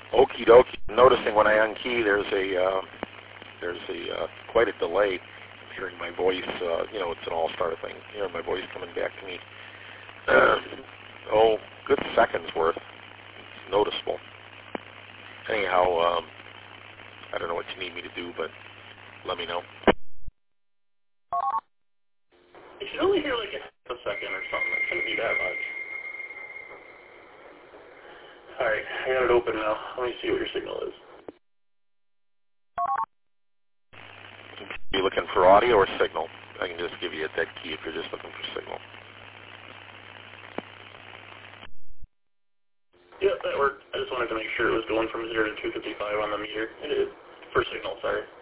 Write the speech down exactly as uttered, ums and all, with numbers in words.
Okie dokie. Noticing when I unkey, there's a uh, there's a uh, quite a delay. I'm hearing my voice. Uh, you know, it's an all-star thing. Hearing my voice coming back to me. Uh, oh, good seconds worth. It's noticeable. Anyhow, um, I don't know what you need me to do, but let me know. You should only hear like a, a second or something. It shouldn't be that much. Alright, I got it open now. Let me see what your signal is. Are you looking for audio or signal? I can just give you a dead key if you're just looking for signal. Yep, that worked. I just wanted to make sure it was going from zero to two fifty-five on the meter. It is. For signal, sorry.